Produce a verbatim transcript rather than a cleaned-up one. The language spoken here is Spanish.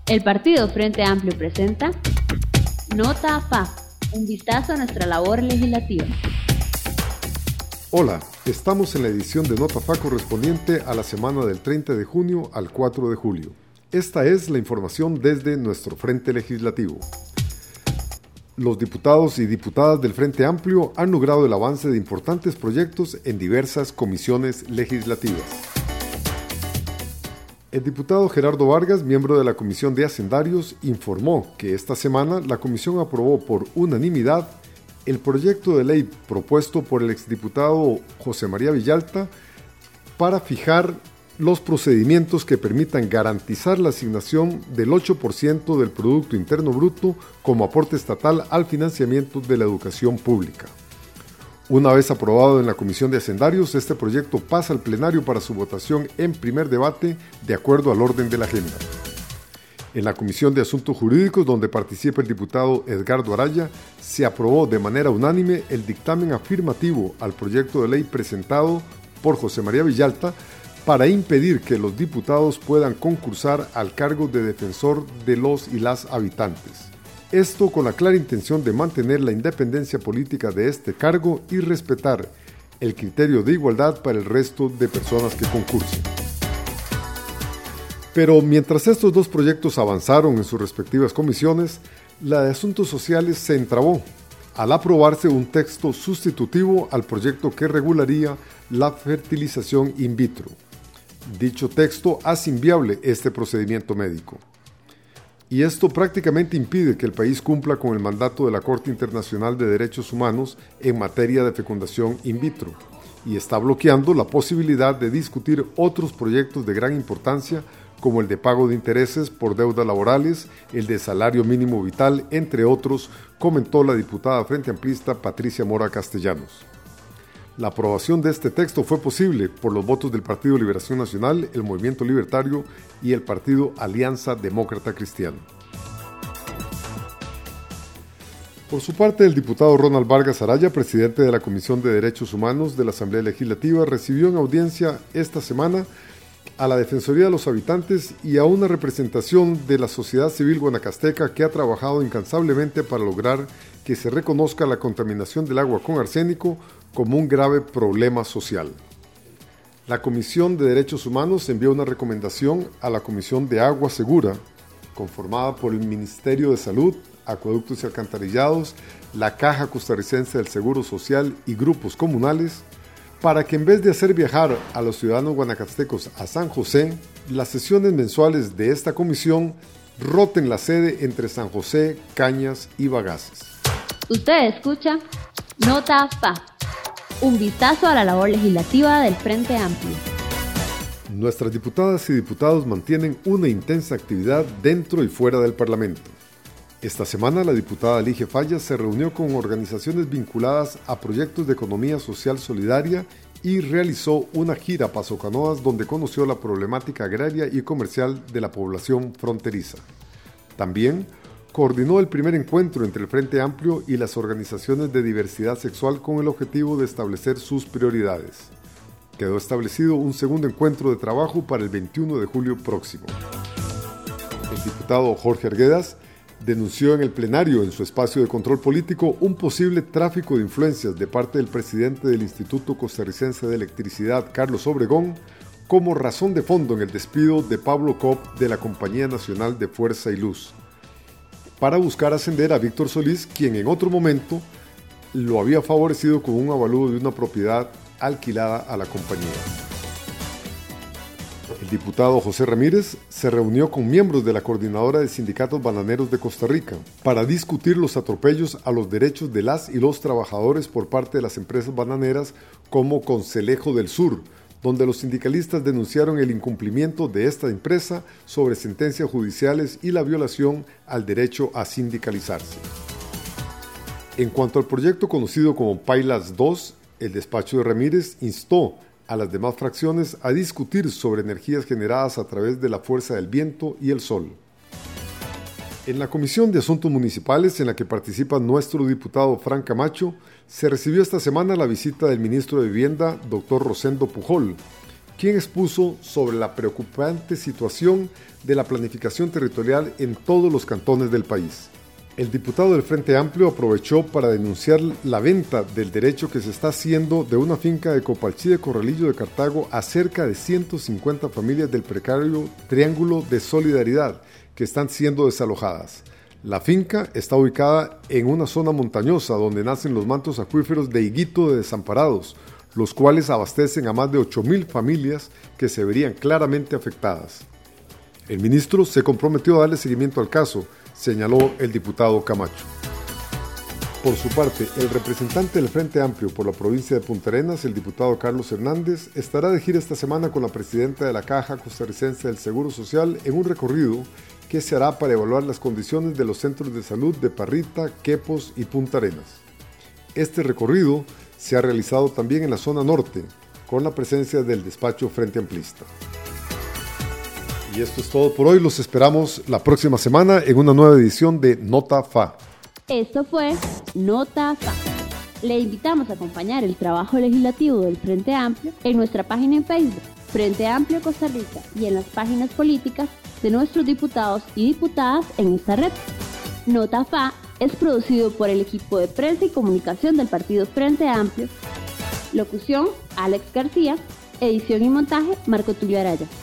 El Partido Frente Amplio presenta Nota F A, un vistazo a nuestra labor legislativa. Hola, estamos en la edición de Nota F A correspondiente a la semana del treinta de junio al cuatro de julio. Esta es la información desde nuestro Frente Legislativo. Los diputados y diputadas del Frente Amplio han logrado el avance de importantes proyectos en diversas comisiones legislativas. El diputado Gerardo Vargas, miembro de la Comisión de Hacendarios, informó que esta semana la comisión aprobó por unanimidad el proyecto de ley propuesto por el exdiputado José María Villalta para fijar los procedimientos que permitan garantizar la asignación del ocho por ciento del Producto Interno Bruto como aporte estatal al financiamiento de la educación pública. Una vez aprobado en la Comisión de Hacendarios, este proyecto pasa al plenario para su votación en primer debate de acuerdo al orden de la agenda. En la Comisión de Asuntos Jurídicos, donde participa el diputado Edgardo Araya, se aprobó de manera unánime el dictamen afirmativo al proyecto de ley presentado por José María Villalta para impedir que los diputados puedan concursar al cargo de defensor de los y las habitantes. Esto con la clara intención de mantener la independencia política de este cargo y respetar el criterio de igualdad para el resto de personas que concursen. Pero mientras estos dos proyectos avanzaron en sus respectivas comisiones, la de Asuntos Sociales se entramó al aprobarse un texto sustitutivo al proyecto que regularía la fertilización in vitro. Dicho texto hace inviable este procedimiento médico. Y esto prácticamente impide que el país cumpla con el mandato de la Corte Internacional de Derechos Humanos en materia de fecundación in vitro y está bloqueando la posibilidad de discutir otros proyectos de gran importancia como el de pago de intereses por deudas laborales, el de salario mínimo vital, entre otros, comentó la diputada frente amplista Patricia Mora Castellanos. La aprobación de este texto fue posible por los votos del Partido Liberación Nacional, el Movimiento Libertario y el Partido Alianza Demócrata Cristiano. Por su parte, el diputado Ronald Vargas Araya, presidente de la Comisión de Derechos Humanos de la Asamblea Legislativa, recibió en audiencia esta semana a la Defensoría de los Habitantes y a una representación de la sociedad civil guanacasteca que ha trabajado incansablemente para lograr que se reconozca la contaminación del agua con arsénico como un grave problema social. La Comisión de Derechos Humanos envió una recomendación a la Comisión de Agua Segura, conformada por el Ministerio de Salud, Acueductos y Alcantarillados, la Caja Costarricense del Seguro Social y grupos comunales, para que en vez de hacer viajar a los ciudadanos guanacastecos a San José, las sesiones mensuales de esta comisión roten la sede entre San José, Cañas y Bagaces. Usted escucha Nota F A, un vistazo a la labor legislativa del Frente Amplio. Nuestras diputadas y diputados mantienen una intensa actividad dentro y fuera del Parlamento. Esta semana la diputada Lige Fallas se reunió con organizaciones vinculadas a proyectos de economía social solidaria y realizó una gira a Paso Canoas donde conoció la problemática agraria y comercial de la población fronteriza. También coordinó el primer encuentro entre el Frente Amplio y las organizaciones de diversidad sexual con el objetivo de establecer sus prioridades. Quedó establecido un segundo encuentro de trabajo para el veintiuno de julio próximo. El diputado Jorge Arguedas denunció en el plenario, en su espacio de control político, un posible tráfico de influencias de parte del presidente del Instituto Costarricense de Electricidad, Carlos Obregón, como razón de fondo en el despido de Pablo Cobb de la Compañía Nacional de Fuerza y Luz, para buscar ascender a Víctor Solís, quien en otro momento lo había favorecido con un avalúo de una propiedad alquilada a la compañía. El diputado José Ramírez se reunió con miembros de la Coordinadora de Sindicatos Bananeros de Costa Rica para discutir los atropellos a los derechos de las y los trabajadores por parte de las empresas bananeras como Concelejo del Sur, donde los sindicalistas denunciaron el incumplimiento de esta empresa sobre sentencias judiciales y la violación al derecho a sindicalizarse. En cuanto al proyecto conocido como Pailas dos, el despacho de Ramírez instó a las demás fracciones a discutir sobre energías generadas a través de la fuerza del viento y el sol. En la Comisión de Asuntos Municipales, en la que participa nuestro diputado Fran Camacho, se recibió esta semana la visita del ministro de Vivienda, doctor Rosendo Pujol, quien expuso sobre la preocupante situación de la planificación territorial en todos los cantones del país. El diputado del Frente Amplio aprovechó para denunciar la venta del derecho que se está haciendo de una finca de Copalchí de Corralillo de Cartago a cerca de ciento cincuenta familias del precario Triángulo de Solidaridad que están siendo desalojadas. La finca está ubicada en una zona montañosa donde nacen los mantos acuíferos de Higuito de Desamparados, los cuales abastecen a más de ocho mil familias que se verían claramente afectadas. El ministro se comprometió a darle seguimiento al caso, señaló el diputado Camacho. Por su parte, el representante del Frente Amplio por la provincia de Punta Arenas, el diputado Carlos Hernández, estará de gira esta semana con la presidenta de la Caja Costarricense del Seguro Social en un recorrido que se hará para evaluar las condiciones de los centros de salud de Parrita, Quepos y Punta Arenas. Este recorrido se ha realizado también en la zona norte, con la presencia del despacho Frente Amplista. Y esto es todo por hoy. Los esperamos la próxima semana en una nueva edición de Nota F A. Esto fue Nota F A. Le invitamos a acompañar el trabajo legislativo del Frente Amplio en nuestra página en Facebook, Frente Amplio Costa Rica, y en las páginas políticas de nuestros diputados y diputadas en esta red. Nota F A es producido por el equipo de prensa y comunicación del Partido Frente Amplio. Locución, Alex García. Edición y montaje, Marco Tulio Araya.